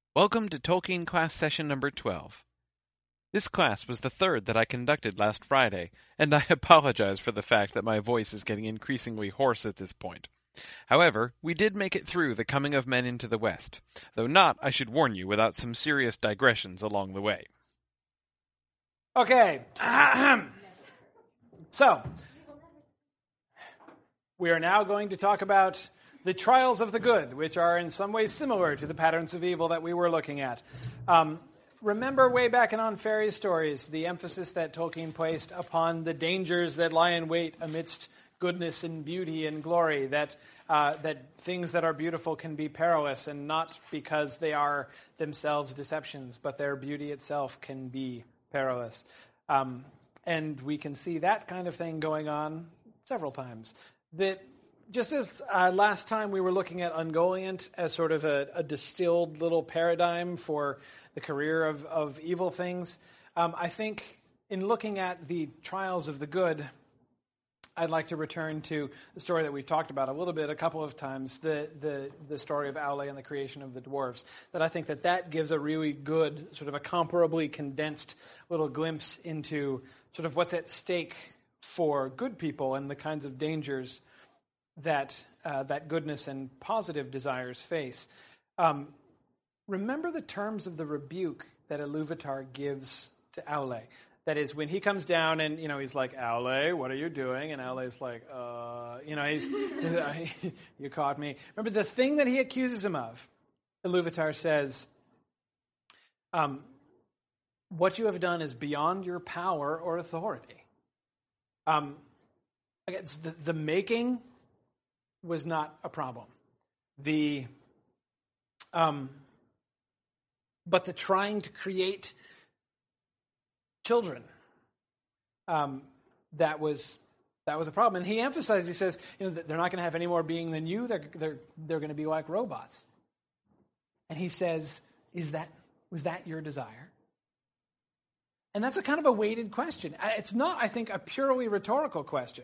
Welcome to Tolkien class session number 12. This class was the third that I conducted last Friday, and I apologize for the fact that my voice is getting increasingly hoarse at this point. However, we did make it through the coming of men into the West, though not, I should warn you, without some serious digressions along the way. Okay, so we are now going to talk about the trials of the good, which are in some ways similar to the patterns of evil that we were looking at. Remember way back in On Fairy Stories, the emphasis that Tolkien placed upon the dangers that lie in wait amidst goodness and beauty and glory, that things that are beautiful can be perilous, and not because they are themselves deceptions, but their beauty itself can be perilous. And we can see that kind of thing going on several times. That just as last time we were looking at Ungoliant as sort of a distilled little paradigm for the career of evil things, I think in looking at the trials of the good, I'd like to return to the story that we've talked about a couple of times, the story of Aule and the creation of the dwarves. That I think that gives a really good, sort of a comparably condensed little glimpse into sort of what's at stake for good people and the kinds of dangers that goodness and positive desires face. Remember the terms of the rebuke that Iluvatar gives to Aule. That is, when he comes down and, he's like, Aule, what are you doing? And Aule's like, you caught me. Remember the thing that he accuses him of? Iluvatar says, what you have done is beyond your power or authority. The making was not a problem. But the trying to create children, that was a problem. And he emphasized, he says, that they're not going to have any more being than you. They're going to be like robots. And he says, was that your desire? And that's a kind of a weighted question. It's not, I think, a purely rhetorical question.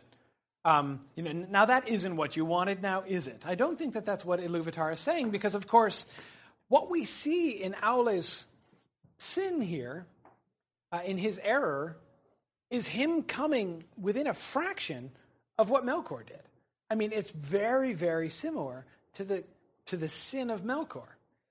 Now that isn't what you wanted, now is it? I don't think that's what Iluvatar is saying, because, of course, what we see in Aule's sin here, in his error, is him coming within a fraction of what Melkor did. I mean, it's very, very similar to the sin of Melkor.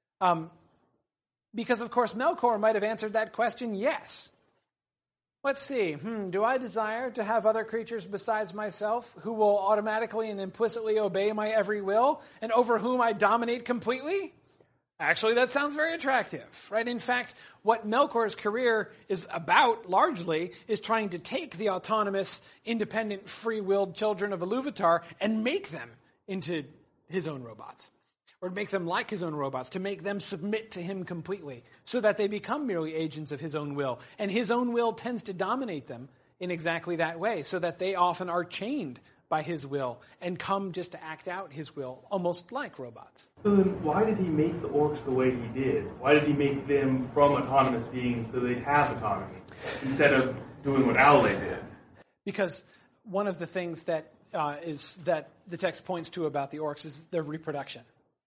Because, of course, Melkor might have answered that question, yes. Let's see. Do I desire to have other creatures besides myself who will automatically and implicitly obey my every will and over whom I dominate completely? Actually, that sounds very attractive, right? In fact, what Melkor's career is about, largely, is trying to take the autonomous, independent, free-willed children of Iluvatar and make them into his own robots. Or make them like his own robots, to make them submit to him completely, so that they become merely agents of his own will. And his own will tends to dominate them in exactly that way, so that they often are chained by his will and come just to act out his will, almost like robots. So then why did he make the orcs the way he did? Why did he make them from autonomous beings so they'd have autonomy, instead of doing what Aule did? Because one of the things that that the text points to about the orcs is their reproduction.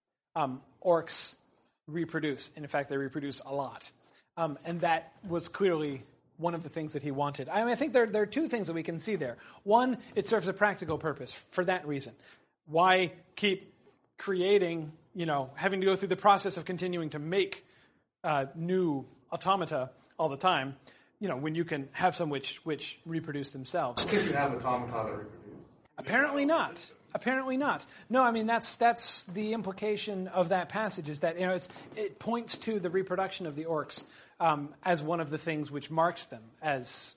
Orcs reproduce. In fact, they reproduce a lot. And that was clearly one of the things that he wanted. I think there are two things that we can see there. One, it serves a practical purpose for that reason. Why keep creating, having to go through the process of continuing to make new automata all the time, when you can have some which reproduce themselves. Can't you have automata that reproduce? Apparently not. Apparently not. No, I mean, that's the implication of that passage, is that it points to the reproduction of the orcs as one of the things which marks them as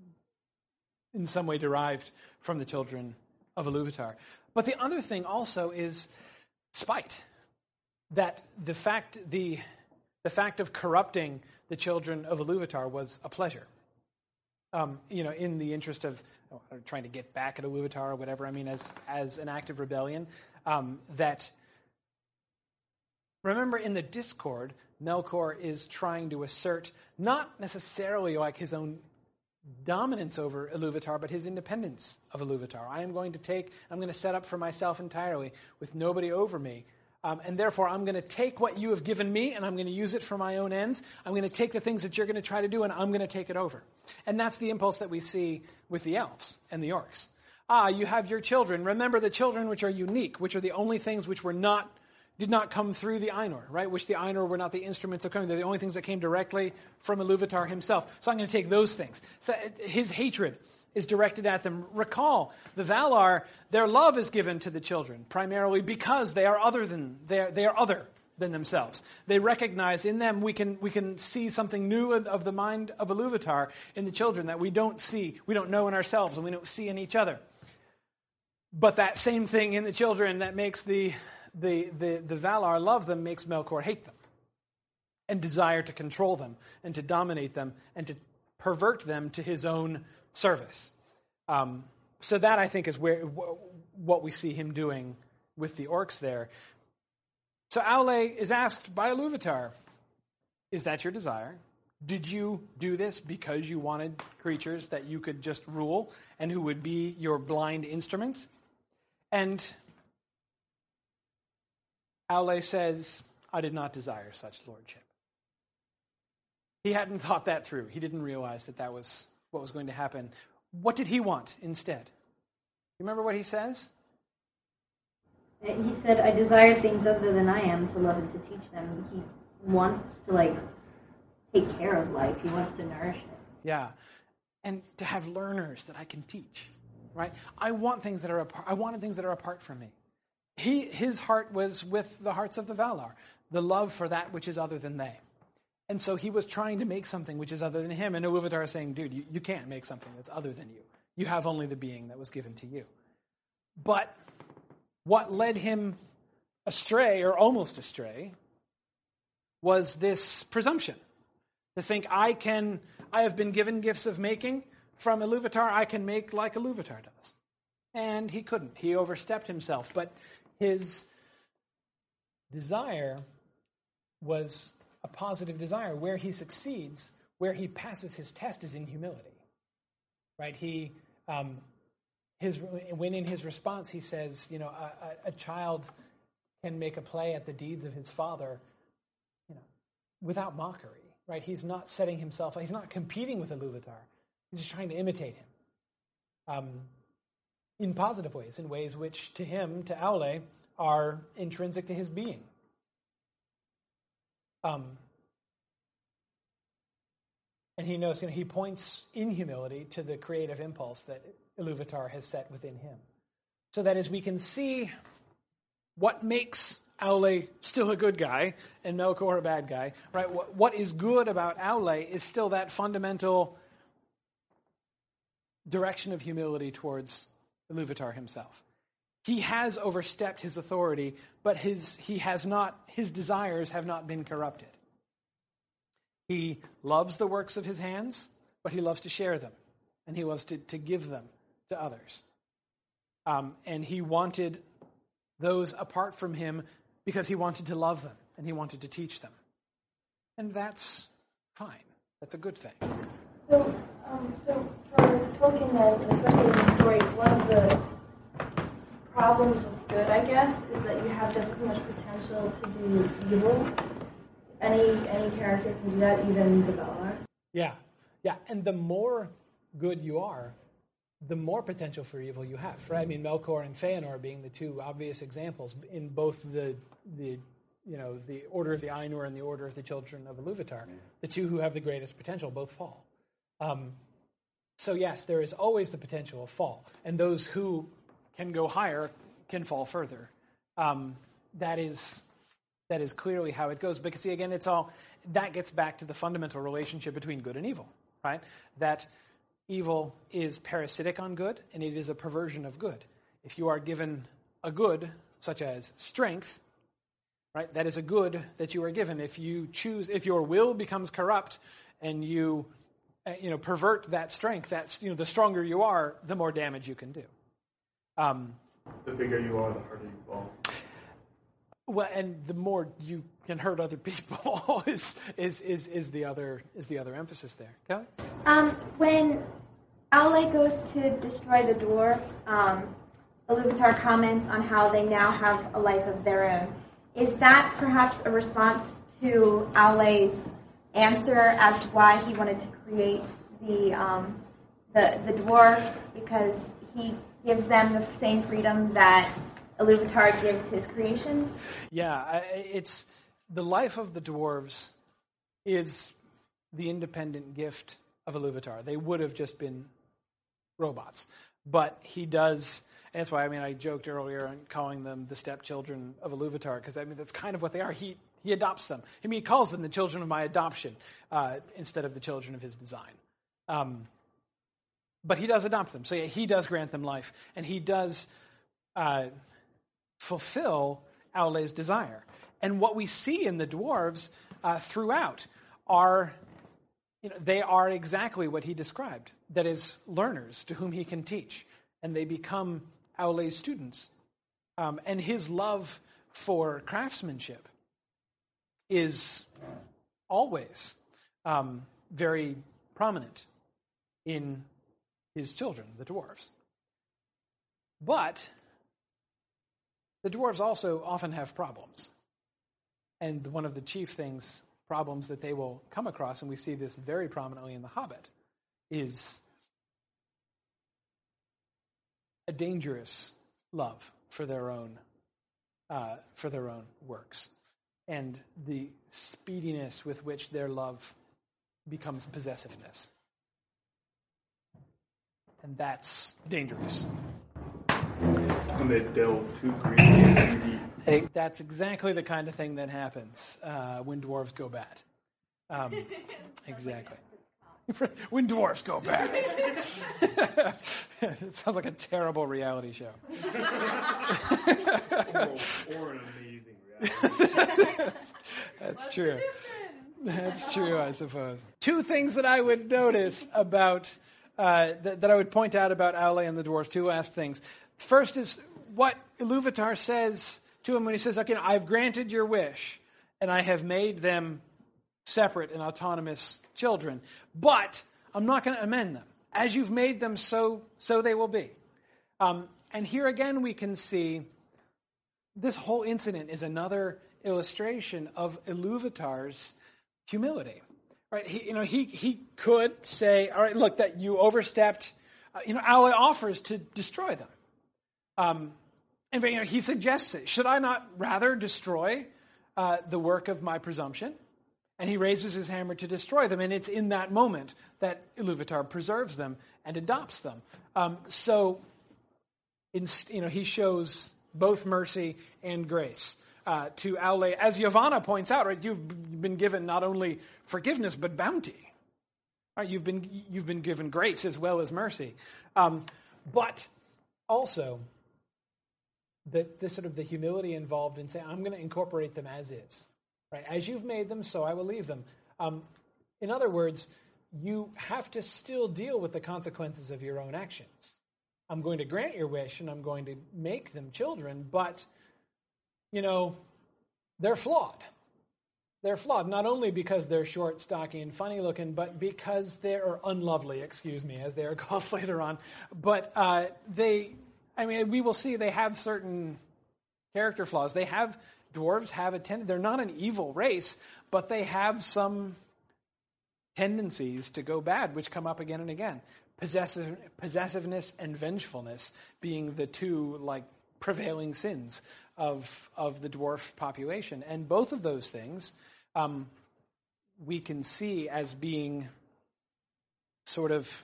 in some way derived from the children of Iluvatar. But the other thing also is spite. That the fact of corrupting the children of Iluvatar was a pleasure. In the interest of trying to get back at Iluvatar or whatever, I mean, as an act of rebellion, that, remember, in the Discord, Melkor is trying to assert not necessarily like his own dominance over Iluvatar, but his independence of Iluvatar. I'm going to set up for myself entirely with nobody over me. And therefore, I'm going to take what you have given me, and I'm going to use it for my own ends. I'm going to take the things that you're going to try to do, and I'm going to take it over. And that's the impulse that we see with the elves and the orcs. You have your children. Remember the children which are unique, which are the only things which did not come through the Ainur, right? Which the Ainur were not the instruments of coming. They're the only things that came directly from Iluvatar himself. So I'm going to take those things. So his hatred is directed at them. Recall, the Valar, their love is given to the children, primarily because they are other than themselves. They recognize in them we can see something new of the mind of Iluvatar in the children that we don't see, we don't know in ourselves, and we don't see in each other. But that same thing in the children that makes the Valar love them makes Melkor hate them and desire to control them and to dominate them and to pervert them to his own service. So that, I think, is what we see him doing with the orcs there. So Aule is asked by Iluvatar, is that your desire? Did you do this because you wanted creatures that you could just rule and who would be your blind instruments? And Aule says, I did not desire such lordship. He hadn't thought that through. He didn't realize that was what was going to happen. What did he want instead? Remember what he says? He said, I desire things other than I am to love and to teach them. He wants to, take care of life. He wants to nourish it. Yeah. And to have learners that I can teach, right? I wanted things that are apart from me. His heart was with the hearts of the Valar, the love for that which is other than they. And so he was trying to make something which is other than him. And Iluvatar is saying, dude, you can't make something that's other than you. You have only the being that was given to you. But what led him astray, or almost astray, was this presumption. To think, I have been given gifts of making from Iluvatar, I can make like Iluvatar does. And he couldn't. He overstepped himself. But his desire was a positive desire. Where he succeeds, where he passes his test, is in humility. Right? When in his response he says, a child can make a play at the deeds of his father, without mockery. Right? He's not setting himself. He's not competing with Iluvatar. He's just trying to imitate him. In positive ways, in ways which to him, to Aule, are intrinsic to his being. And he knows, he points in humility to the creative impulse that Iluvatar has set within him. So that as we can see what makes Aule still a good guy and Melkor a bad guy, right? What is good about Aule is still that fundamental direction of humility towards Iluvatar himself. He has overstepped his authority, but his desires have not been corrupted. He loves the works of his hands, but he loves to share them, and he loves to give them to others. And he wanted those apart from him because he wanted to love them, and he wanted to teach them. And that's fine. That's a good thing. So for Tolkien then, especially in the story, one of the problems with good, I guess, is that you have just as much potential to do evil. Any character can do that, even the Valar. Yeah. And the more good you are, the more potential for evil you have. Right? I mean, Melkor and Feanor being the two obvious examples in both the Order of the Ainur and the Order of the Children of Iluvatar. The two who have the greatest potential both fall. So yes, there is always the potential of fall, and those who can go higher can fall further. That is clearly how it goes. Because see, again, that gets back to the fundamental relationship between good and evil, right? That evil is parasitic on good, and it is a perversion of good. If you are given a good, such as strength, right, that is a good that you are given. If your will becomes corrupt, and you pervert that strength, that's the stronger you are, the more damage you can do. The bigger you are, the harder you fall. Well, and the more you can hurt other people is the other emphasis there. Kelly? When Aule goes to destroy the dwarves, Iluvatar comments on how they now have a life of their own. is that perhaps a response to Aule's answer as to why he wanted to create the dwarves, because he gives them the same freedom that Iluvatar gives his creations? Yeah, it's the life of the dwarves is the independent gift of Iluvatar. They would have just been robots, but he does. And that's why I joked earlier on calling them the stepchildren of Iluvatar, because that's kind of what they are. He adopts them. He calls them the children of my adoption instead of the children of his design. But he does adopt them. So yeah, he does grant them life, and he does fulfill Aule's desire. And what we see in the dwarves throughout are, they are exactly what he described. That is, learners to whom he can teach, and they become Aule's students. And his love for craftsmanship is always very prominent in his children, the dwarves. But the dwarves also often have problems. And one of the chief problems that they will come across, and we see this very prominently in The Hobbit, is a dangerous love for their own works, and the speediness with which their love becomes possessiveness. And that's dangerous. When they delve too creatively deep. That's exactly the kind of thing that happens when dwarves go bad. Exactly. When dwarves go bad. It sounds like a terrible reality show. Or an amazing reality show. That's true. That's true, I suppose. Two things that I would notice about, that I would point out about Aule and the dwarves, two last things. First is what Iluvatar says to him when he says, okay, I've granted your wish, and I have made them separate and autonomous children, but I'm not going to amend them. As you've made them, so they will be. And here again we can see this whole incident is another illustration of Iluvatar's humility. Right? He could say, all right, look, that you overstepped. Aule offers to destroy them. And he suggests it. Should I not rather destroy the work of my presumption? And he raises his hammer to destroy them, and it's in that moment that Iluvatar preserves them and adopts them. He shows both mercy and grace to Aule. As Yavanna points out, right, you've been given not only forgiveness but bounty. Right, you've been given grace as well as mercy, but also the sort of the humility involved in saying, I'm going to incorporate them as is. Right? As you've made them, so I will leave them. In other words, you have to still deal with the consequences of your own actions. I'm going to grant your wish, and I'm going to make them children, but, they're flawed. They're flawed, not only because they're short, stocky, and funny-looking, but because they're unlovely, as they are called later on. But we will see they have certain character flaws. Dwarves have they're not an evil race, but they have some tendencies to go bad, which come up again and again. Possessiveness and vengefulness being the two prevailing sins of the dwarf population. And both of those things we can see as being sort of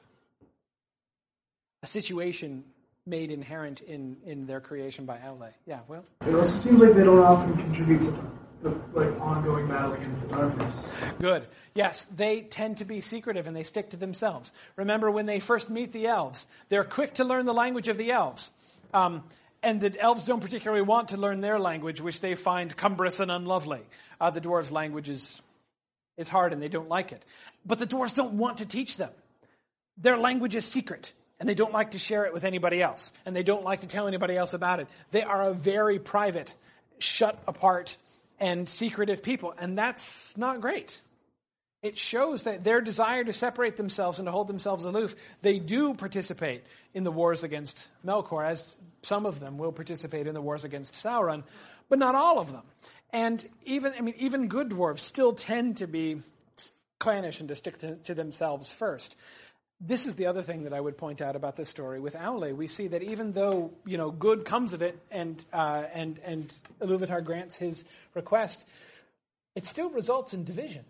a situation made inherent in their creation by Aule. Yeah, well? It also seems like they don't often contribute to the ongoing battle against the darkness. Good. Yes, they tend to be secretive and they stick to themselves. Remember when they first meet the elves, they're quick to learn the language of the elves. And the elves don't particularly want to learn their language, which they find cumbrous and unlovely. The dwarves' language is hard and they don't like it. But the dwarves don't want to teach them. Their language is secret. And they don't like to share it with anybody else. And they don't like to tell anybody else about it. They are a very private, shut apart, and secretive people. And that's not great. It shows that their desire to separate themselves and to hold themselves aloof, they do participate in the wars against Melkor, as some of them will participate in the wars against Sauron, but not all of them. And even good dwarves still tend to be clannish and to stick to themselves first. This is the other thing that I would point out about this story with Aule. We see that even though good comes of it, and Iluvatar grants his request, it still results in division,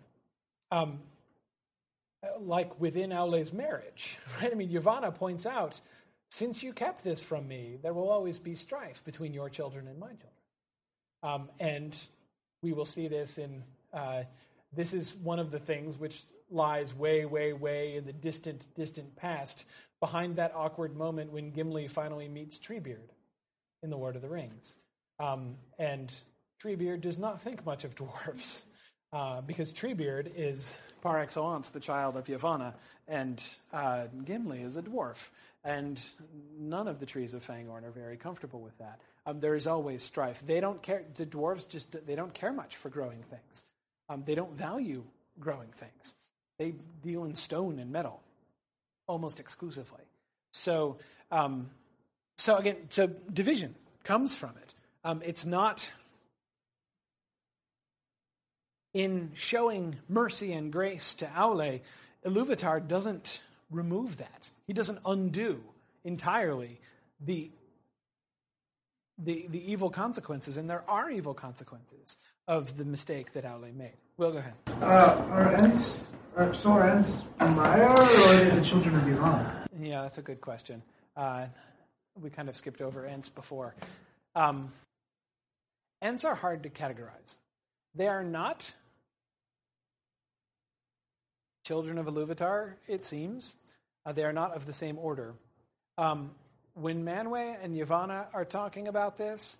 like within Aule's marriage. Right? I mean, Yavanna points out, since you kept this from me, there will always be strife between your children and my children. And we will see this in. This is one of the things which lies way, way, way in the distant, distant past, behind that awkward moment when Gimli finally meets Treebeard in The Lord of the Rings. And Treebeard does not think much of dwarves, because Treebeard is, par excellence, the child of Yavanna, and Gimli is a dwarf. And none of the trees of Fangorn are very comfortable with that. There is always strife. They don't care. The dwarves they don't care much for growing things. They don't value growing things. They deal in stone and metal, almost exclusively. So division comes from it. It's not in showing mercy and grace to Aule. Iluvatar doesn't remove that. He doesn't undo entirely the evil consequences, and there are evil consequences of the mistake that Aule made. Will, go ahead. Are Ents Maiar, or are they the children of Yavanna? Yeah, that's a good question. We kind of skipped over Ents before. Ents are hard to categorize. They are not children of Iluvatar, it seems. They are not of the same order. When Manwë and Yavanna are talking about this,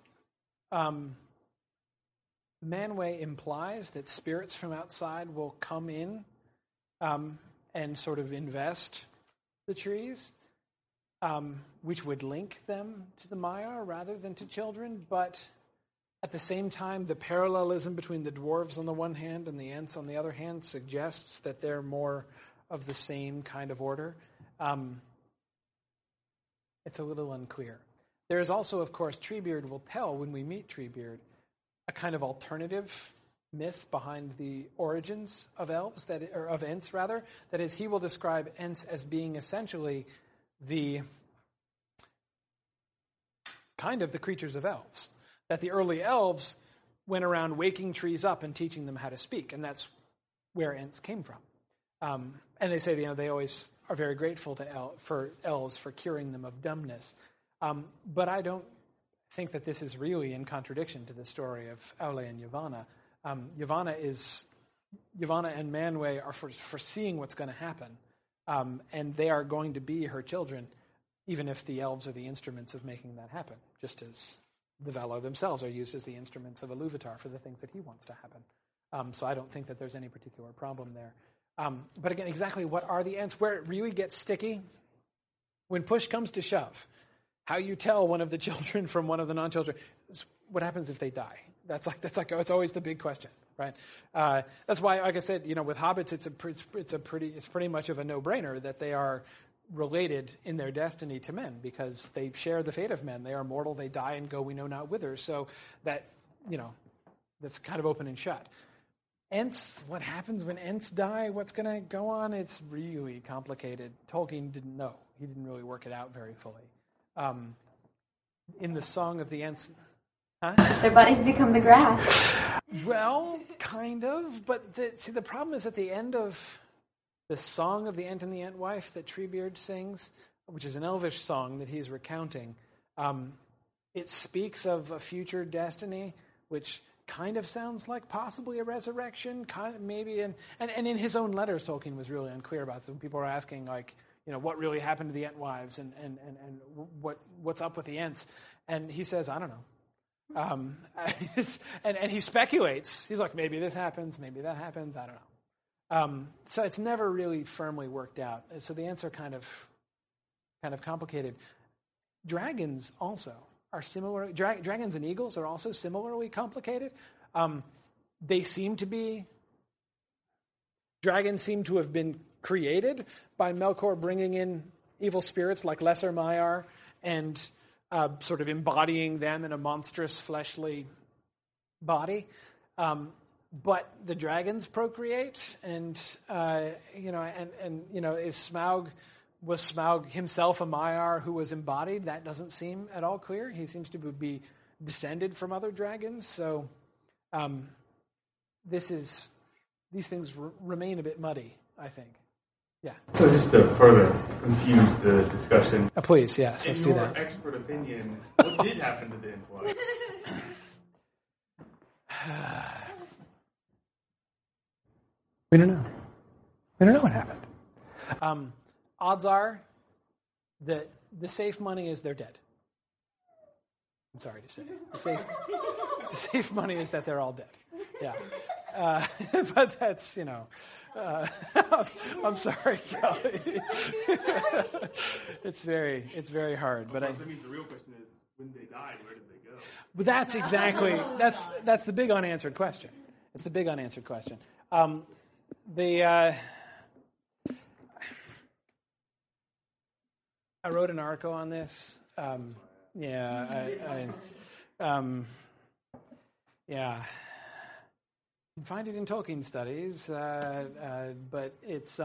Manwë implies that spirits from outside will come in and sort of invest the trees, which would link them to the Maiar rather than to children. But at the same time, the parallelism between the dwarves on the one hand and the Ents on the other hand suggests that they're more of the same kind of order. It's a little unclear. There is also, of course, Treebeard will tell when we meet Treebeard a kind of alternative myth behind the origins of elves, of Ents rather. That is, he will describe Ents as being essentially the kind of the creatures of elves. That the early elves went around waking trees up and teaching them how to speak, and that's where Ents came from. And they say they always are very grateful to elves for curing them of dumbness. But I don't think that this is really in contradiction to the story of Aule and Yavanna. Yavanna and Manwë are foreseeing what's going to happen, and they are going to be her children, even if the elves are the instruments of making that happen, just as the Valar themselves are used as the instruments of Iluvatar for the things that he wants to happen. So I don't think that there's any particular problem there. But again, exactly what are the Ents? Where it really gets sticky, when push comes to shove, how you tell one of the children from one of the non-children, what happens if they die? That's it's always the big question, right? That's why, like I said, with hobbits, it's pretty much of a no-brainer that they are related in their destiny to men, because they share the fate of men. They are mortal, they die and go we know not whither. So that, that's kind of open and shut. Ents, what happens when Ents die? What's going to go on? It's really complicated. Tolkien didn't know. He didn't really work it out very fully. In the Song of the Ents... Huh? Their bodies become the grass. Well, kind of. But the problem is at the end of the Song of the Ent and the Entwife that Treebeard sings, which is an elvish song that he's recounting, it speaks of a future destiny, which kind of sounds like possibly a resurrection, kind of maybe, and in his own letters, Tolkien was really unclear about this. When people are asking, what really happened to the Entwives and what's up with the Ents, and he says, I don't know. And he speculates. He's like, maybe this happens, maybe that happens, I don't know. So it's never really firmly worked out. So the Ents are kind of complicated. Dragons also are similar. Dragons and eagles are also similarly complicated. Dragons seem to have been created by Melkor bringing in evil spirits like Lesser Maiar and sort of embodying them in a monstrous fleshly body. But the dragons procreate, and is Smaug. Was Smaug himself a Maiar who was embodied? That doesn't seem at all clear. He seems to be descended from other dragons. So these things remain a bit muddy, I think. Yeah. So just to further confuse the discussion. Please, yes, let's do that. In your expert opinion, what did happen to the Entwife? We don't know. We don't know what happened. Odds are that the safe money is they're dead. I'm sorry to say. The safe money is that they're all dead. Yeah. But that's, I'm sorry, Kelly. It's very hard. But that means the real question is, when they died, where did they go? But that's exactly, that's the big unanswered question. It's the big unanswered question. I wrote an article on this. You can find it in Tolkien Studies, but it's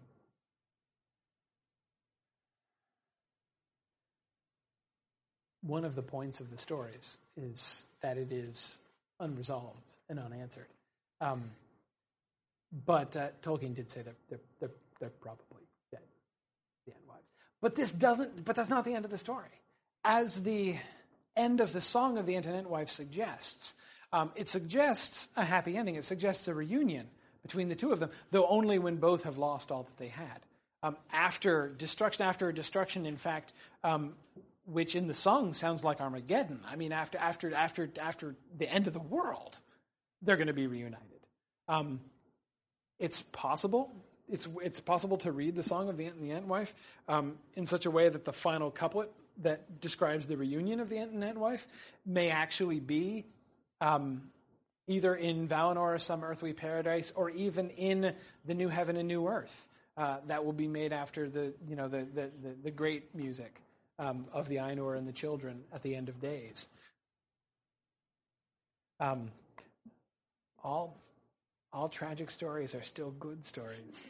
one of the points of the stories is that it is unresolved and unanswered. But Tolkien did say that they're probably dead, the Entwives. But that's not the end of the story. As the end of the Song of the Ent and Entwife suggests, it suggests a happy ending. It suggests a reunion between the two of them, though only when both have lost all that they had. After a destruction, in fact, which in the song sounds like Armageddon. I mean, after the end of the world, they're going to be reunited. It's possible. It's possible to read the Song of the Ent and the Entwife in such a way that the final couplet that describes the reunion of the Ent and Entwife may actually be either in Valinor or some earthly paradise, or even in the new heaven and new earth that will be made after the great music of the Ainur and the children at the end of days. All tragic stories are still good stories,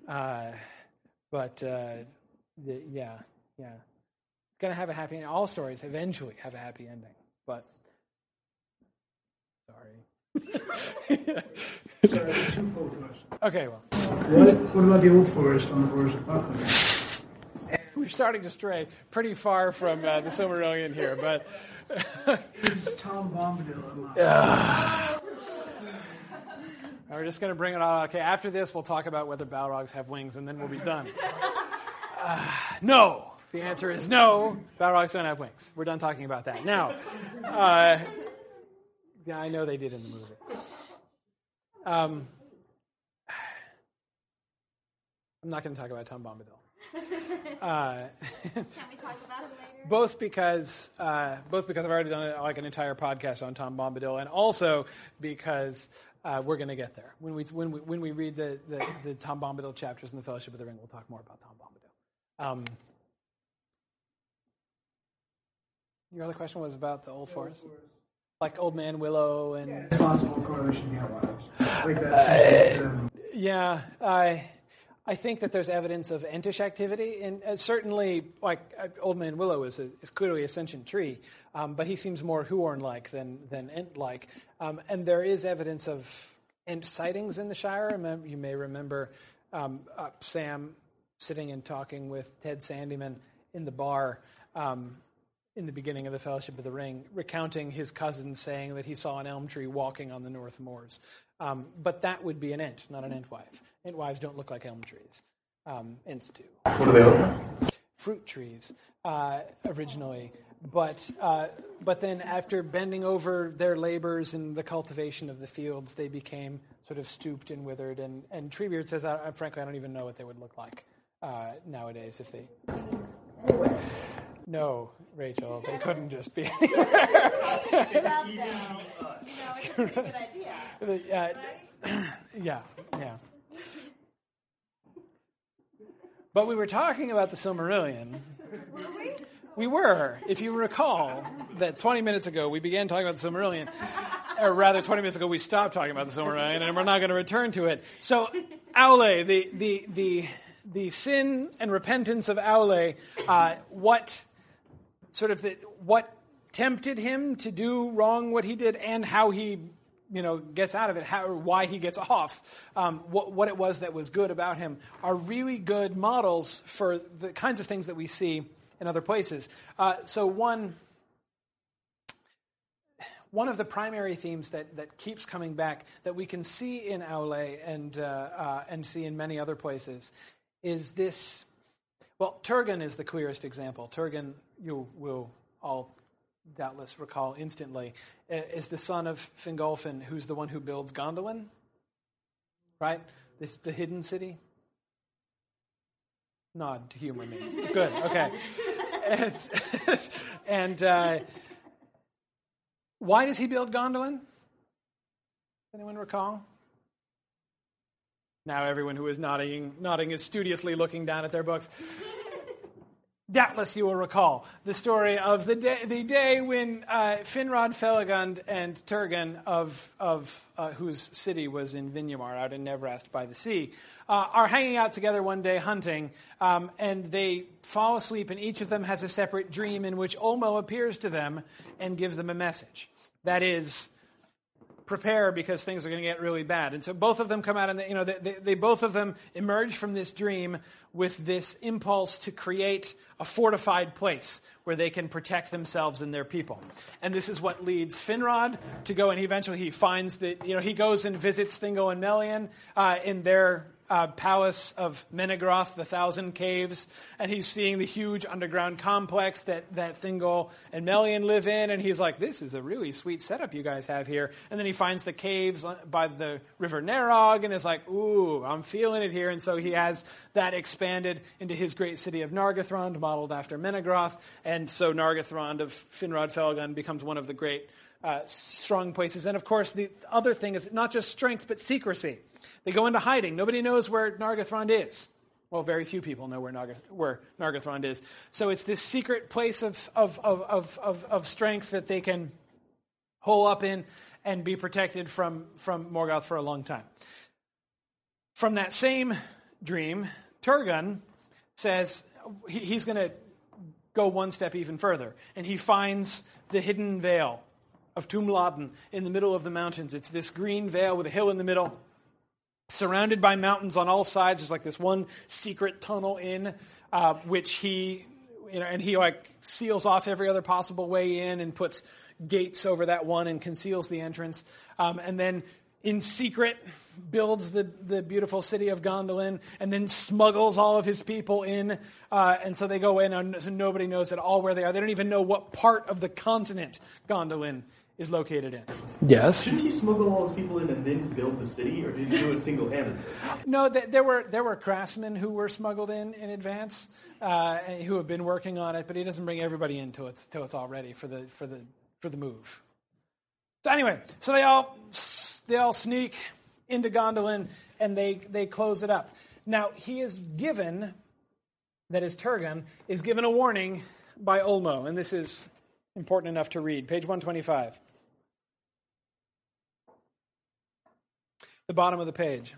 but going to have a happy ending. All stories eventually have a happy ending, but sorry. Sorry, twofold question. Okay, well. What about the Old Forest on the borders of Buckingham? We're starting to stray pretty far from the Silmarillion here, but Is Tom Bombadil alive? We're just going to bring it on. Okay, after this, we'll talk about whether Balrogs have wings, and then we'll be done. No. The answer is no. Balrogs don't have wings. We're done talking about that. Now, yeah, I know they did in the movie. I'm not going to talk about Tom Bombadil. Can we talk about him later? Both because I've already done like an entire podcast on Tom Bombadil, and also because we're going to get there. When we read the Tom Bombadil chapters in the Fellowship of the Ring, we'll talk more about Tom Bombadil. Your other question was about the Old Forest? Like Old Man Willow and... Yeah, possible correlation to Outliers. Like that. Yeah, I think that there's evidence of Entish activity, and certainly, like Old Man Willow is clearly a sentient tree, but he seems more Huorn-like than Ent-like. And there is evidence of Ent sightings in the Shire. You may remember Sam sitting and talking with Ted Sandyman in the bar in the beginning of the Fellowship of the Ring, recounting his cousin saying that he saw an elm tree walking on the North Moors. But that would be an Ent, not an Entwife. Entwives don't look like elm trees. Ents do. What do they look like? Fruit trees, originally. But then after bending over their labors in the cultivation of the fields, they became sort of stooped and withered. And Treebeard says, frankly, I don't even know what they would look like nowadays if they... No, Rachel, they couldn't just be anywhere. It's a pretty good idea. Yeah. But we were talking about the Silmarillion. Were we? We were. If you recall that 20 minutes ago we began talking about the Silmarillion. or rather 20 minutes ago, we stopped talking about the Silmarillion, and we're not going to return to it. So, Aule, the sin and repentance of Aule, what tempted him to do wrong what he did, and how he gets out of it, or why he gets off, what it was that was good about him, are really good models for the kinds of things that we see in other places. So one of the primary themes that keeps coming back, that we can see in Aule and see in many other places, is this. Well, Turgon is the clearest example. Turgon, you will all doubtless recall instantly, is the son of Fingolfin, who's the one who builds Gondolin, right? This the hidden city. Nod to humor me. Good, okay. And why does he build Gondolin? Anyone recall? Now everyone who is nodding is studiously looking down at their books. Doubtless you will recall the story of the day when Finrod, Felagund, and Turgon of whose city was in Vinyamar, out in Nevrast by the sea, are hanging out together one day hunting, and they fall asleep, and each of them has a separate dream in which Ulmo appears to them and gives them a message. That is, prepare because things are going to get really bad. And so both of them come out, and they both of them emerge from this dream with this impulse to create a fortified place where they can protect themselves and their people. And this is what leads Finrod to go, and he finds that, he goes and visits Thingol and Melian in their palace of Menegroth, the Thousand Caves, and he's seeing the huge underground complex that Thingol and Melian live in, and he's like, this is a really sweet setup you guys have here. And then he finds the caves by the River Narog, and is like, ooh, I'm feeling it here. And so he has that expanded into his great city of Nargothrond, modeled after Menegroth, and so Nargothrond of Finrod Felagund becomes one of the great strong places. And of course, the other thing is not just strength, but secrecy. They go into hiding. Nobody knows where Nargothrond is. Well, very few people know where Nargothrond is. So it's this secret place of strength that they can hole up in and be protected from Morgoth for a long time. From that same dream, Turgon says he's going to go one step even further, and he finds the hidden vale of Tumladen in the middle of the mountains. It's this green vale with a hill in the middle, surrounded by mountains on all sides. There's like this one secret tunnel in, which he seals off every other possible way in and puts gates over that one and conceals the entrance. And then in secret builds the beautiful city of Gondolin, and then smuggles all of his people in. And so they go in, and so nobody knows at all where they are. They don't even know what part of the continent Gondolin is located in. Yes? Didn't he smuggle all his people in and then build the city, or did he do it single-handedly? No, there were craftsmen who were smuggled in advance, who have been working on it, but he doesn't bring everybody in till it's all ready for the move. So anyway, so they all sneak into Gondolin, and they close it up. Now, he is given, that is Turgon, is given a warning by Ulmo, and this is important enough to read. Page 125. The bottom of the page.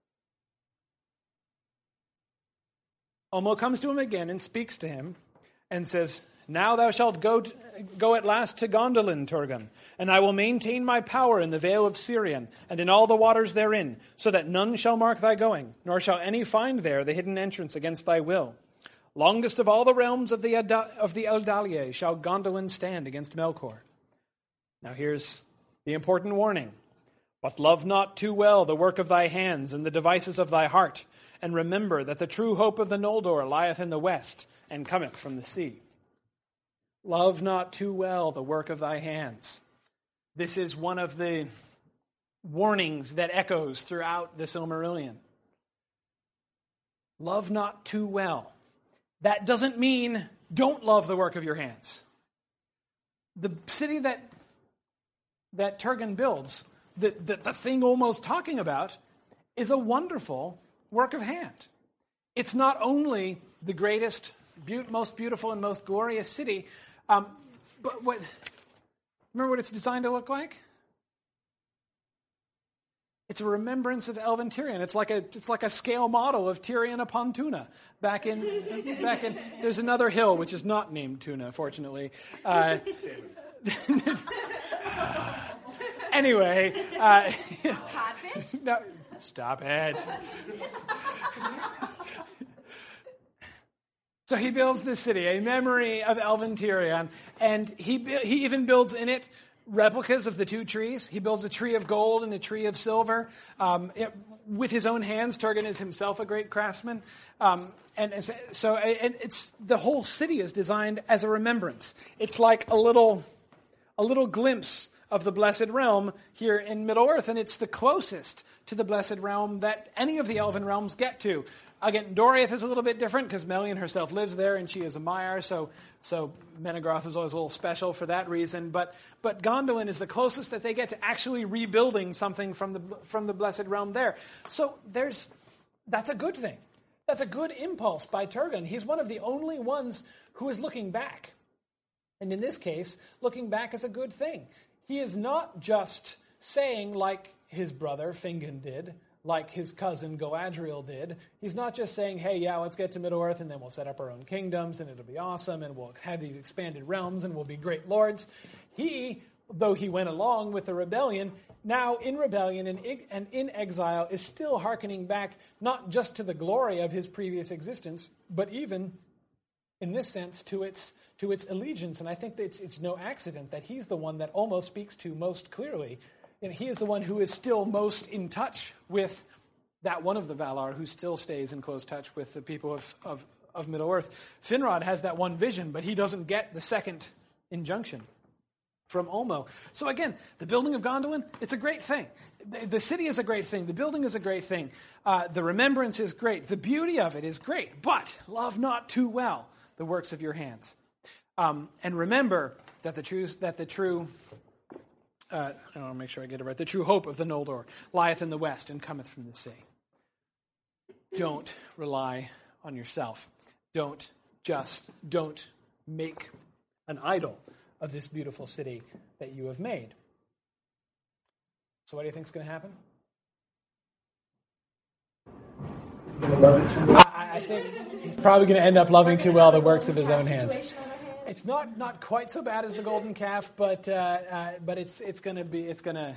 Ulmo comes to him again and speaks to him and says, now thou shalt go at last to Gondolin, Turgon, and I will maintain my power in the Vale of Sirion and in all the waters therein, so that none shall mark thy going, nor shall any find there the hidden entrance against thy will. Longest of all the realms of the Eldalier shall Gondolin stand against Melkor. Now here's the important warning. But love not too well the work of thy hands and the devices of thy heart, and remember that the true hope of the Noldor lieth in the west, and cometh from the sea. Love not too well the work of thy hands. This is one of the warnings that echoes throughout the Silmarillion. Love not too well. That doesn't mean don't love the work of your hands. The city that Turgon builds, the thing almost talking about, is a wonderful work of hand. It's not only the greatest, most beautiful, and most glorious city, but remember what it's designed to look like? It's a remembrance of Elven Tyrion. It's like a scale model of Tyrion upon Tuna. Back in there's another hill which is not named Tuna, fortunately. Anyway, no, stop it. So he builds this city, a memory of Elven Tyrion, and he even builds in it replicas of the two trees. He builds a tree of gold and a tree of silver. With his own hands, Turgon is himself a great craftsman. And it's the whole city is designed as a remembrance. It's like a little glimpse of the Blessed Realm here in Middle-earth, and it's the closest to the Blessed Realm that any of the Elven realms get to. Again, Doriath is a little bit different because Melian herself lives there, and she is a Maiar, so Menegroth is always a little special for that reason. But Gondolin is the closest that they get to actually rebuilding something from the Blessed Realm there. So that's a good thing. That's a good impulse by Turgon. He's one of the only ones who is looking back. And in this case, looking back is a good thing. He is not just saying, like his brother Fingon did, like his cousin Galadriel did. He's not just saying, hey, yeah, let's get to Middle-earth and then we'll set up our own kingdoms and it'll be awesome and we'll have these expanded realms and we'll be great lords. He, though he went along with the rebellion, now in rebellion and in exile is still hearkening back not just to the glory of his previous existence, but even, in this sense, to its allegiance. And I think that it's no accident that he's the one that almost speaks to most clearly. And he is the one who is still most in touch with that one of the Valar who still stays in close touch with the people of Middle-earth. Finrod has that one vision, but he doesn't get the second injunction from Ulmo. So again, the building of Gondolin, it's a great thing. The city is a great thing. The building is a great thing. The remembrance is great. The beauty of it is great. But love not too well the works of your hands. And remember that the true I want to make sure I get it right. The true hope of the Noldor lieth in the west and cometh from the sea. Don't rely on yourself. Don't make an idol of this beautiful city that you have made. So what do you think is going to happen? I think he's probably going to end up loving too well the works of his own hands. It's not quite so bad as the golden calf, but it's gonna.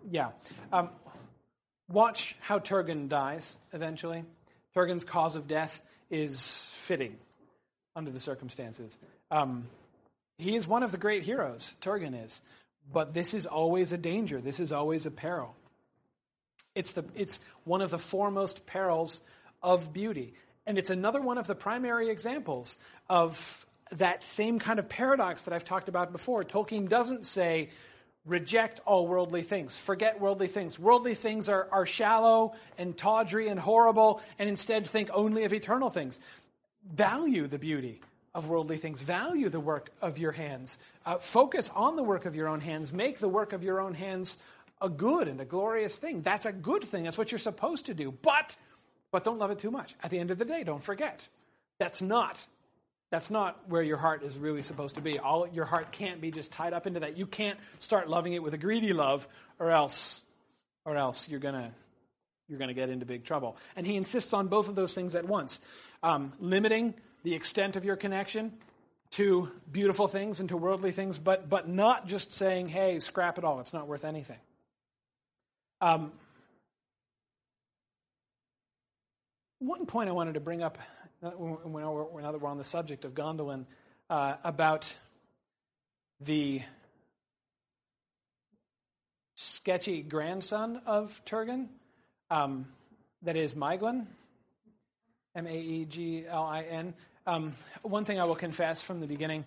Watch how Turgon dies eventually. Turgon's cause of death is fitting under the circumstances. He is one of the great heroes. Turgon is, but this is always a danger. This is always a peril. It's one of the foremost perils of beauty, and it's another one of the primary examples of that same kind of paradox that I've talked about before. Tolkien doesn't say, reject all worldly things, forget worldly things. Worldly things are shallow and tawdry and horrible, and instead think only of eternal things. Value the beauty of worldly things. Value the work of your hands. Focus on the work of your own hands. Make the work of your own hands a good and a glorious thing. That's a good thing. That's what you're supposed to do. But don't love it too much. At the end of the day, don't forget. That's not where your heart is really supposed to be. Your heart can't be just tied up into that. You can't start loving it with a greedy love, or else you're gonna get into big trouble. And he insists on both of those things at once, limiting the extent of your connection to beautiful things and to worldly things, but not just saying, "Hey, scrap it all. It's not worth anything." One point I wanted to bring up, now that we're on the subject of Gondolin, about the sketchy grandson of Turgon, that is Maeglin, Maeglin. One thing I will confess from the beginning,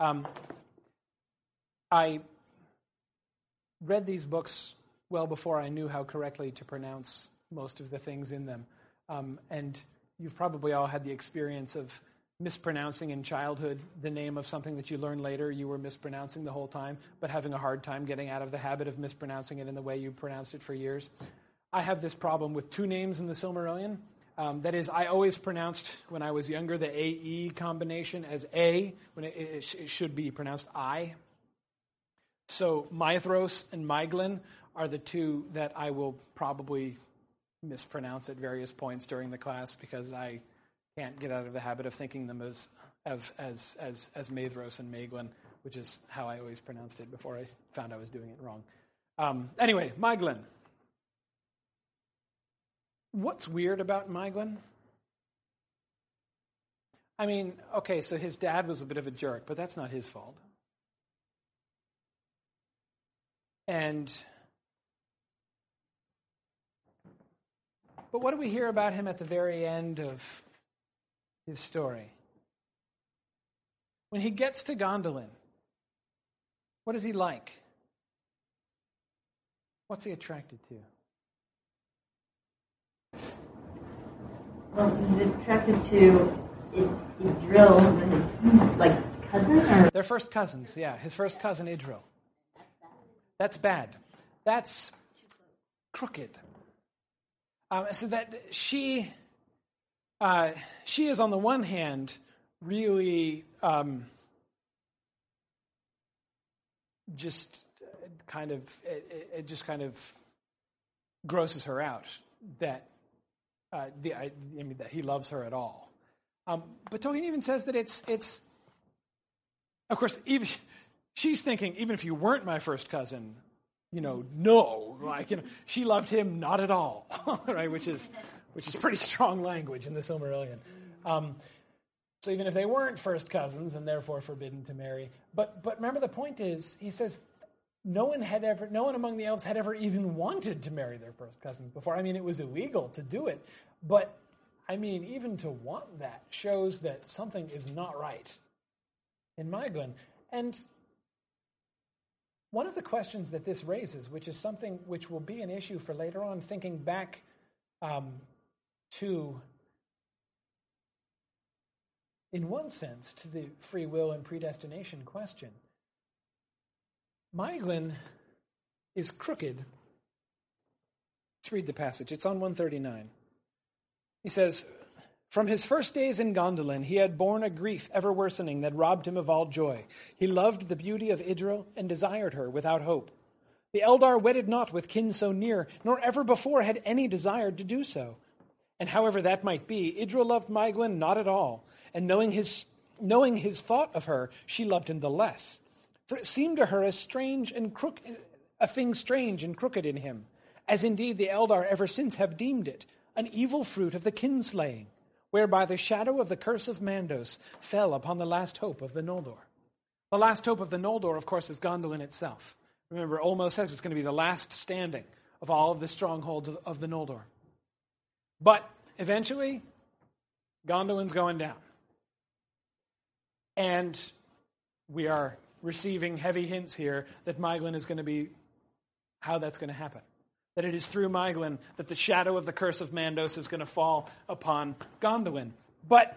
I read these books well before I knew how correctly to pronounce most of the things in them. And you've probably all had the experience of mispronouncing in childhood the name of something that you learn later you were mispronouncing the whole time, but having a hard time getting out of the habit of mispronouncing it in the way you pronounced it for years. I have this problem with two names in the Silmarillion. That is, I always pronounced, when I was younger, the A-E combination as A, when it should be pronounced I. So Maithros and Maiglin are the two that I will probably mispronounce at various points during the class because I can't get out of the habit of thinking them as Maithros and Maiglin, which is how I always pronounced it before I found I was doing it wrong. Anyway, Maiglin. What's weird about Maiglin? I mean, okay, so his dad was a bit of a jerk, but that's not his fault. But what do we hear about him at the very end of his story? When he gets to Gondolin, what is he like? What's he attracted to? Well, he's attracted to Idril, his cousin, or They're first cousins, yeah. His first cousin Idril. That's bad. That's crooked. So that she is on the one hand really just kind of grosses her out that that he loves her at all. But Tolkien even says that it's of course even she's thinking, even if you weren't my first cousin, she loved him not at all, right? Which is pretty strong language in the Silmarillion. So even if they weren't first cousins and therefore forbidden to marry, but remember the point is, he says no one among the elves had ever even wanted to marry their first cousins before. I mean, it was illegal to do it, but I mean, even to want that shows that something is not right in Maiglin. And one of the questions that this raises, which is something which will be an issue for later on, thinking back to, in one sense, to the free will and predestination question. Maiglin is crooked. Let's read the passage. It's on 139. He says, "From his first days in Gondolin, he had borne a grief ever worsening that robbed him of all joy. He loved the beauty of Idril and desired her without hope. The Eldar wedded not with kin so near, nor ever before had any desired to do so. And however that might be, Idril loved Maiglin not at all, and knowing his thought of her, she loved him the less. For it seemed to her a thing strange and crooked in him, as indeed the Eldar ever since have deemed it, an evil fruit of the kinslaying, whereby the shadow of the curse of Mandos fell upon the last hope of the Noldor." The last hope of the Noldor, of course, is Gondolin itself. Remember, Olmo says it's going to be the last standing of all of the strongholds of the Noldor. But eventually, Gondolin's going down. And we are receiving heavy hints here that Maiglin is going to be how that's going to happen. That it is through Maiglin that the shadow of the curse of Mandos is going to fall upon Gondolin. But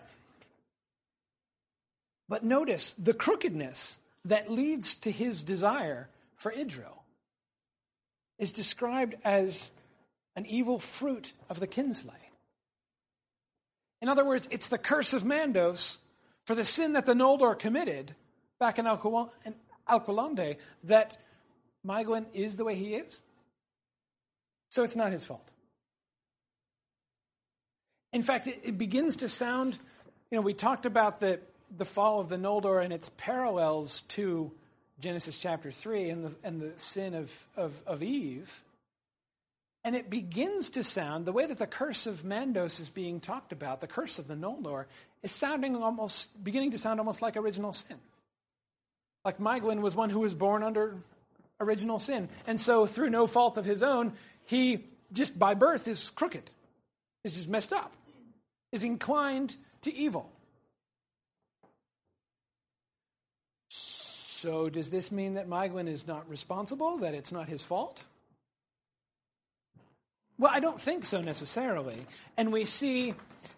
notice the crookedness that leads to his desire for Idril is described as an evil fruit of the kinslay. In other words, it's the curse of Mandos for the sin that the Noldor committed back in Alqualondë that Maiglin is the way he is. So it's not his fault. In fact, it begins to sound, we talked about the fall of the Noldor and its parallels to Genesis chapter 3 and the sin of Eve. And it begins to sound, the way that the curse of Mandos is being talked about, the curse of the Noldor, is beginning to sound almost like original sin. Like Maiglin was one who was born under original sin. And so through no fault of his own, he just by birth is crooked, is just messed up, is inclined to evil. So does this mean that Maiglin is not responsible, that it's not his fault? Well, I don't think so necessarily. And we see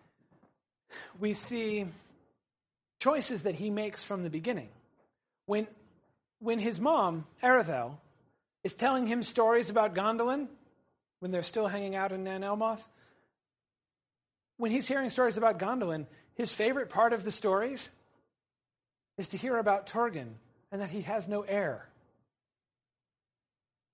choices that he makes from the beginning. When his mom, Arethel, is telling him stories about Gondolin, when they're still hanging out in Nan Elmoth, when he's hearing stories about Gondolin, his favorite part of the stories is to hear about Torgin and that he has no heir.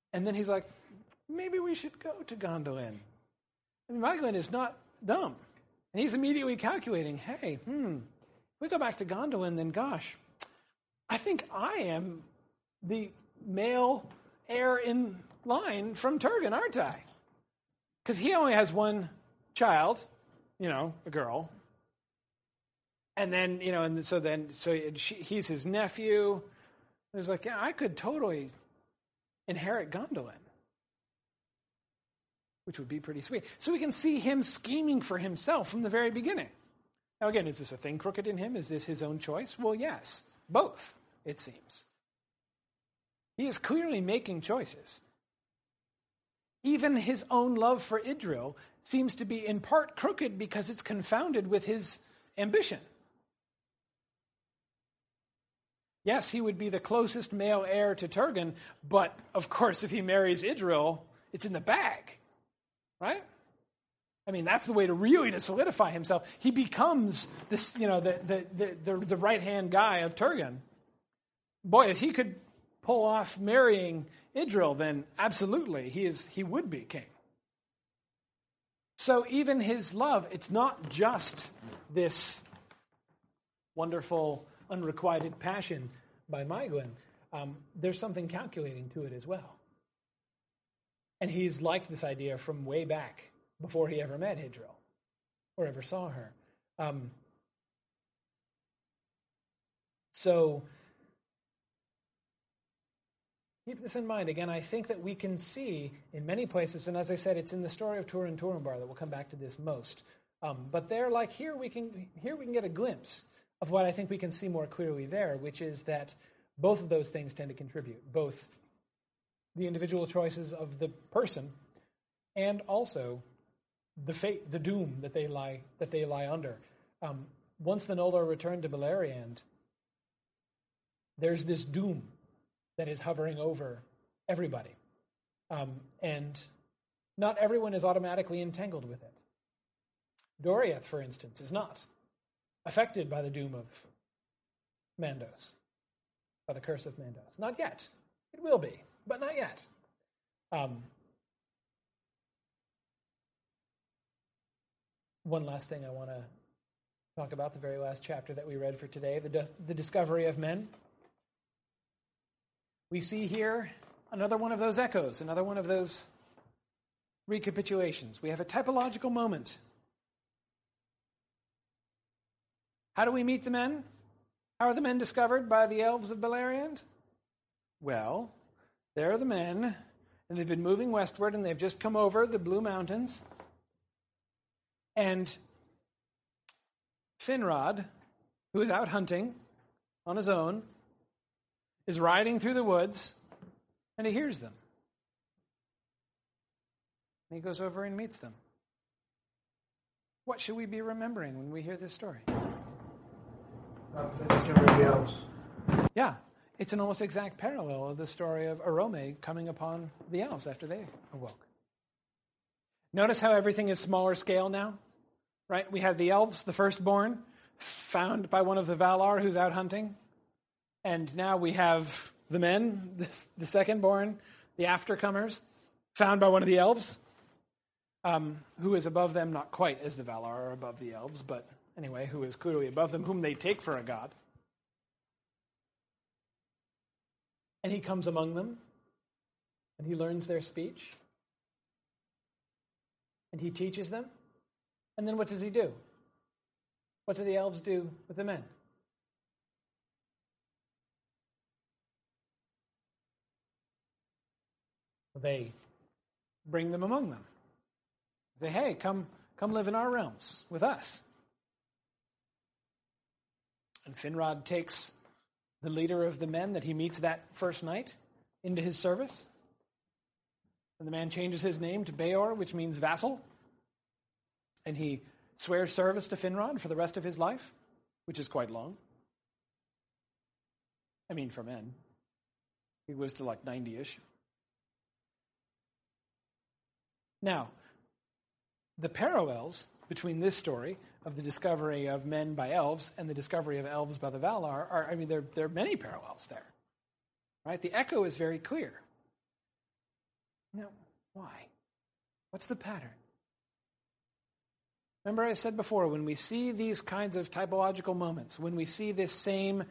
And then he's like, maybe we should go to Gondolin. I mean, Maegwyn is not dumb. And he's immediately calculating, hey, if we go back to Gondolin, then gosh, I think I am the male heir in line from Turgon, aren't I? Because he only has one child, a girl. And then, he's his nephew. He's like, yeah, I could totally inherit Gondolin, which would be pretty sweet. So we can see him scheming for himself from the very beginning. Now, again, is this a thing crooked in him? Is this his own choice? Well, yes, both, it seems. He is clearly making choices. Even his own love for Idril seems to be in part crooked because it's confounded with his ambition. Yes, he would be the closest male heir to Turgon, but of course, if he marries Idril, it's in the bag, right? I mean, that's the way to solidify himself. He becomes this, the right-hand guy of Turgon. Boy, if he could pull off marrying Idril, then absolutely, he would be king. So even his love, it's not just this wonderful, unrequited passion by Maegwyn. There's something calculating to it as well. And he's liked this idea from way back, before he ever met Idril, or ever saw her. So keep this in mind. Again, I think that we can see in many places, and as I said, it's in the story of Turin Turambar that we'll come back to this most. But they're like, here we can get a glimpse of what I think we can see more clearly there, which is that both of those things tend to contribute, both the individual choices of the person and also the fate, the doom that they lie under. Once the Noldor return to Beleriand, there's this doom that is hovering over everybody. And not everyone is automatically entangled with it. Doriath, for instance, is not affected by the doom of Mandos, by the curse of Mandos. Not yet. It will be, but not yet. One last thing I want to talk about, the very last chapter that we read for today, the discovery of men. We see here another one of those echoes, another one of those recapitulations. We have a typological moment. How do we meet the men? How are the men discovered by the elves of Beleriand? Well, there are the men, and they've been moving westward, and they've just come over the Blue Mountains. And Finrod, who is out hunting on his own, is riding through the woods, and he hears them. And he goes over and meets them. What should we be remembering when we hear this story? The discovery of the elves. Yeah, it's an almost exact parallel of the story of Arome coming upon the elves after they awoke. Notice how everything is smaller scale now, right? We have the elves, the firstborn, found by one of the Valar who's out hunting. And now we have the men, the secondborn, the aftercomers, found by one of the elves, who is above them, not quite as the Valar are above the elves, but anyway, who is clearly above them, whom they take for a god. And he comes among them, and he learns their speech, and he teaches them. And then what does he do? What do the elves do with the men? They bring them among them. They say, hey, come live in our realms with us. And Finrod takes the leader of the men that he meets that first night into his service. And the man changes his name to Beor, which means vassal. And he swears service to Finrod for the rest of his life, which is quite long. I mean, for men. He goes to like 90-ish. Now, the parallels between this story of the discovery of men by elves and the discovery of elves by the Valar there are many parallels there. Right? The echo is very clear. No. Why? What's the pattern? Remember I said before, when we see these kinds of typological moments, when we see this same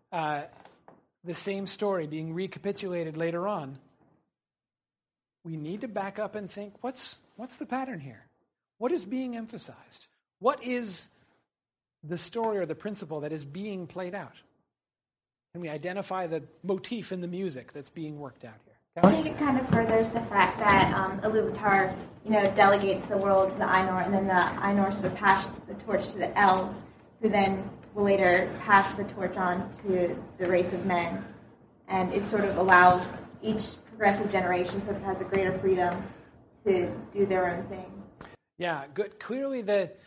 story being recapitulated later on, we need to back up and think, what's the pattern here? What is being emphasized? What is the story or the principle that is being played out? Can we identify the motif in the music that's being worked out here? I think it kind of furthers the fact that Iluvatar, delegates the world to the Ainur, and then the Ainur sort of pass the torch to the elves, who then will later pass the torch on to the race of men. And it sort of allows each progressive generation sort of has a greater freedom to do their own thing. Yeah, good. Clearly,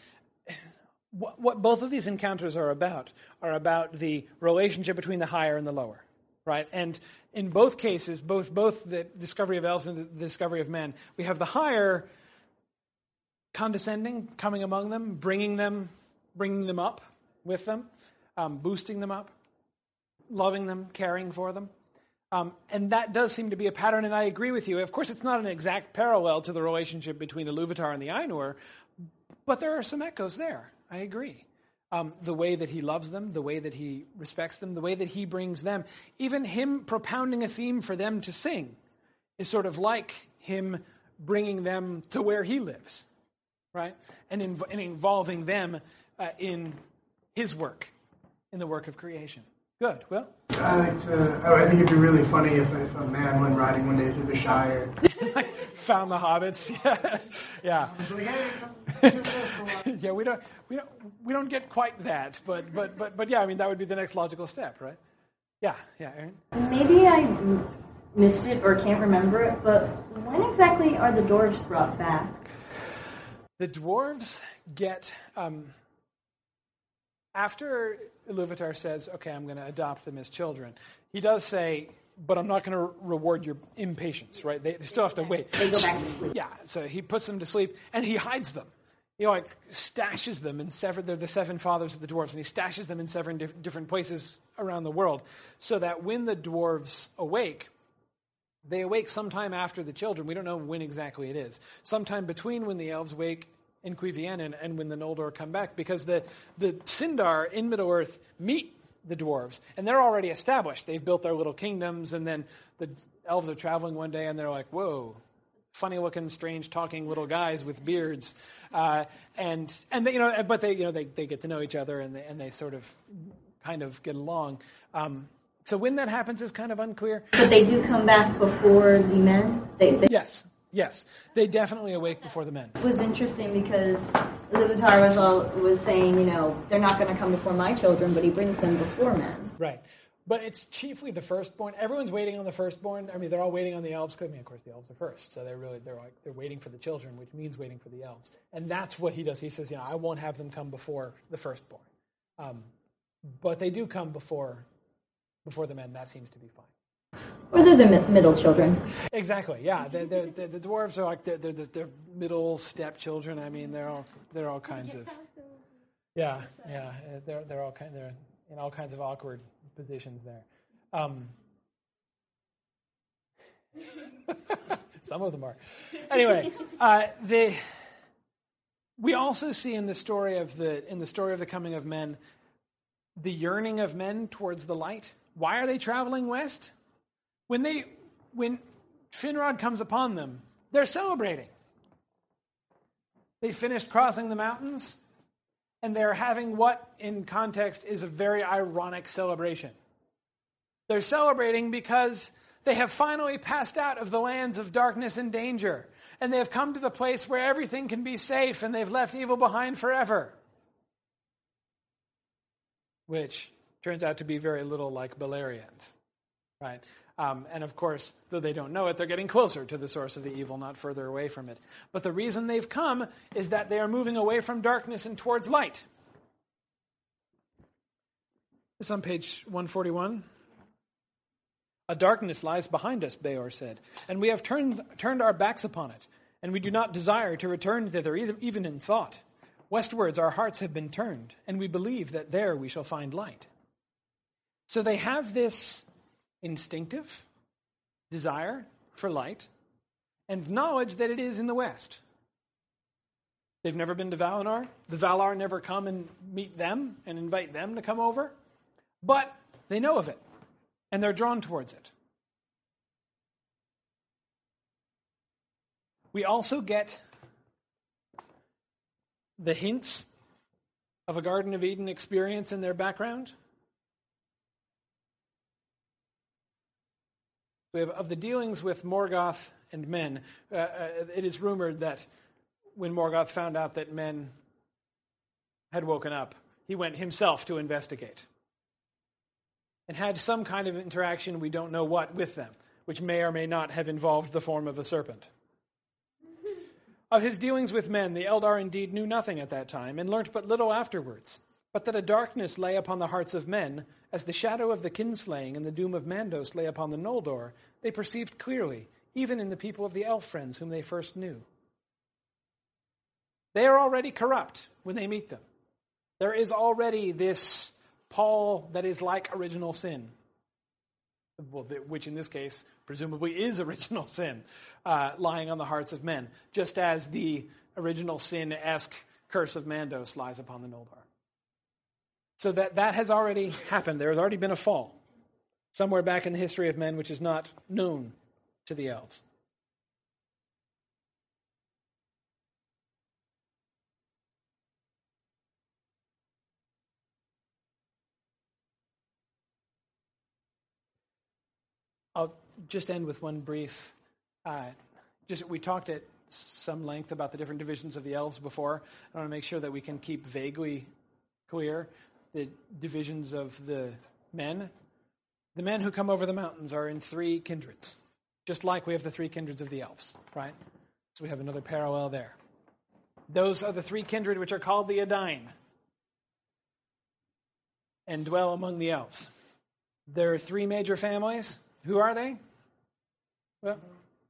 what both of these encounters are about the relationship between the higher and the lower, right? And in both cases, both the discovery of elves and the discovery of men, we have the higher condescending, coming among them, bringing them up with them, boosting them up, loving them, caring for them. And that does seem to be a pattern, and I agree with you. Of course, it's not an exact parallel to the relationship between Iluvatar and the Ainur, but there are some echoes there. I agree. The way that he loves them, the way that he respects them, the way that he brings them, even him propounding a theme for them to sing is sort of like him bringing them to where he lives, right? And involving them in his work, in the work of creation. Good. Well, I think it'd be really funny if a man went riding one day through the Shire. Found the hobbits. Yeah. Yeah, we don't get quite that, but yeah, I mean that would be the next logical step, right? Yeah, Aaron. Maybe I missed it or can't remember it, but when exactly are the dwarves brought back? The dwarves get after Iluvatar says, "Okay, I'm going to adopt them as children." He does say, "But I'm not going to reward your impatience." Right? They still have to wait. They go back to sleep. Yeah. So he puts them to sleep and he hides them. He stashes them in seven. They're the seven fathers of the dwarves, and he stashes them in seven different places around the world, so that when the dwarves awake, they awake sometime after the children. We don't know when exactly it is. Sometime between when the elves wake in Cuiviénen and when the Noldor come back, because the Sindar in Middle-earth meet the dwarves, and they're already established. They've built their little kingdoms, and then the elves are traveling one day, and they're like, whoa, funny-looking, strange-talking little guys with beards, and they, but they get to know each other, and they sort of kind of get along. So when that happens is kind of unclear. But they do come back before the men? Yes. They definitely awake before the men. It was interesting because Iluvatar was saying, they're not going to come before my children, but he brings them before men. Right. But it's chiefly the firstborn. Everyone's waiting on the firstborn. I mean, they're all waiting on the elves. I mean, of course, the elves are first, so they're waiting for the children, which means waiting for the elves. And that's what he does. He says, I won't have them come before the firstborn, but they do come before the men. That seems to be fine. Or they're the middle children. Exactly. Yeah, the dwarves are like they're middle stepchildren. I mean, they're all kinds of. Yeah. They're all they're in all kinds of awkward positions there. Some of them are. Anyway, we also see in the story of the coming of men, the yearning of men towards the light. Why are they traveling west? When Finrod comes upon them, they're celebrating. They finished crossing the mountains, and they're having what, in context, is a very ironic celebration. They're celebrating because they have finally passed out of the lands of darkness and danger, and they have come to the place where everything can be safe, and they've left evil behind forever. Which turns out to be very little like Beleriand, right? And of course, though they don't know it, they're getting closer to the source of the evil, not further away from it. But the reason they've come is that they are moving away from darkness and towards light. It's on page 141. A darkness lies behind us, Beor said, and we have turned our backs upon it, and we do not desire to return thither even in thought. Westwards our hearts have been turned, and we believe that there we shall find light. So they have this instinctive desire for light, and knowledge that it is in the west. They've never been to Valinor. The Valar never come and meet them and invite them to come over. But they know of it, and they're drawn towards it. We also get the hints of a Garden of Eden experience in their background. We have of the dealings with Morgoth and men. It is rumored that when Morgoth found out that men had woken up, he went himself to investigate and had some kind of interaction, we don't know what, with them, which may or may not have involved the form of a serpent. Of his dealings with men, the Eldar indeed knew nothing at that time, and learnt but little afterwards, but that a darkness lay upon the hearts of men, as the shadow of the kinslaying and the doom of Mandos lay upon the Noldor, they perceived clearly, even in the people of the elf friends whom they first knew. They are already corrupt when they meet them. There is already this pall that is like original sin, which in this case presumably is original sin, lying on the hearts of men, just as the original sin-esque curse of Mandos lies upon the Noldor. So that has already happened. There has already been a fall somewhere back in the history of men which is not known to the elves. I'll just end with one brief. We talked at some length about the different divisions of the elves before. I want to make sure that we can keep vaguely clear the divisions of the men. The men who come over the mountains are in three kindreds, just like we have the three kindreds of the elves, right? So we have another parallel there. Those are the three kindred which are called the Edain and dwell among the elves. There are three major families. Who are they? Well,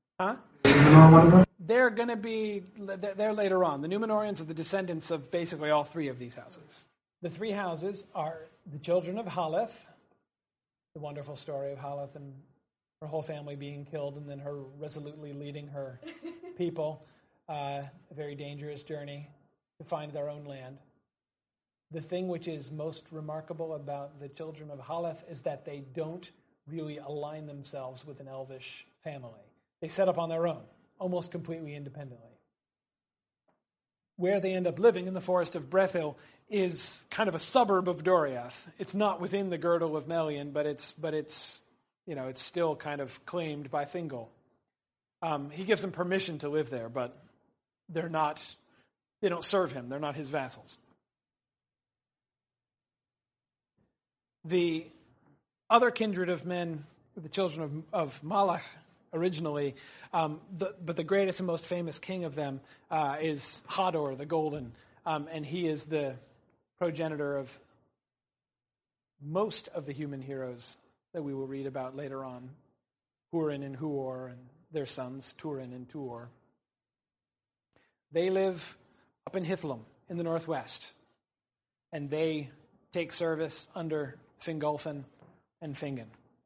they're going to be, they're later on. The Númenóreans are the descendants of basically all three of these houses. The three houses are the children of Haleth, the wonderful story of Haleth and her whole family being killed and then her resolutely leading her people a very dangerous journey to find their own land. The thing which is most remarkable about the children of Haleth is that they don't really align themselves with an elvish family. They set up on their own, almost completely independently. Where they end up living in the forest of Brethil is kind of a suburb of Doriath. It's not within the girdle of Melian, but it's still kind of claimed by Thingol. He gives them permission to live there, but they don't serve him. They're not his vassals. The other kindred of men, the children of Malach originally, but the greatest and most famous king of them is Hador the Golden, and he is the progenitor of most of the human heroes that we will read about later on, Húrin and Huor and their sons, Túrin and Tuor. They live up in Hithlum in the northwest, and they take service under Fingolfin and Fingin,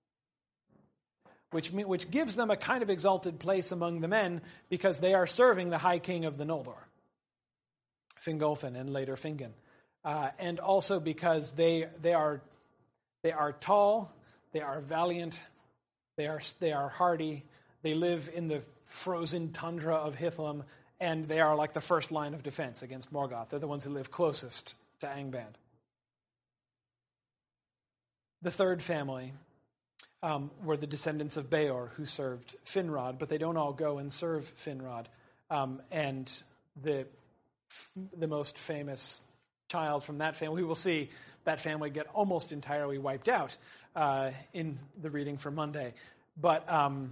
which gives them a kind of exalted place among the men because they are serving the High King of the Noldor, Fingolfin and later Fingin, and also because they are tall, they are valiant, they are hardy, they live in the frozen tundra of Hithlum, and they are like the first line of defense against Morgoth. They're the ones who live closest to Angband. The third family were the descendants of Beor, who served Finrod, but they don't all go and serve Finrod. And the most famous child from that family, we will see that family get almost entirely wiped out in the reading for Monday. But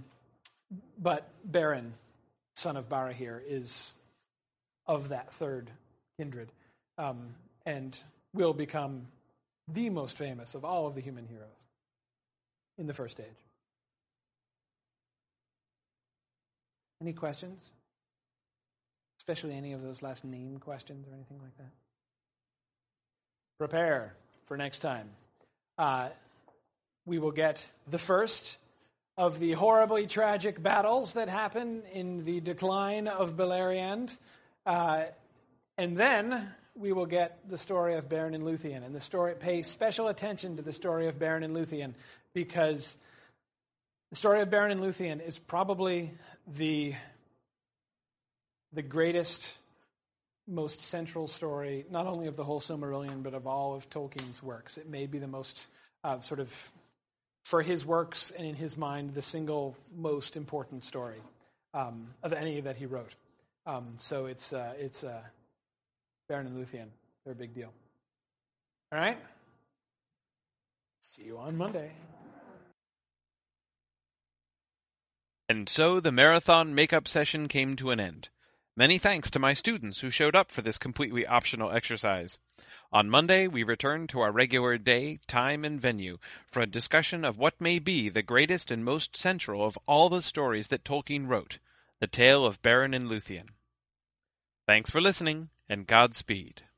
Beren, son of Barahir, is of that third kindred, and will become the most famous of all of the human heroes in the first age. Any questions? Especially any of those last name questions or anything like that? Prepare for next time. We will get the first of the horribly tragic battles that happen in the decline of Beleriand. And then we will get the story of Beren and Luthien. And the story, pay special attention to the story of Beren and Luthien, because the story of Beren and Luthien is probably the greatest, most central story, not only of the whole Silmarillion, but of all of Tolkien's works. It may be the most for his works and in his mind, the single most important story of any that he wrote. So it's Beren and Luthien. They're a big deal. All right? See you on Monday. And so the marathon makeup session came to an end. Many thanks to my students who showed up for this completely optional exercise. On Monday, we return to our regular day, time, and venue for a discussion of what may be the greatest and most central of all the stories that Tolkien wrote, the tale of Beren and Luthien. Thanks for listening, and Godspeed.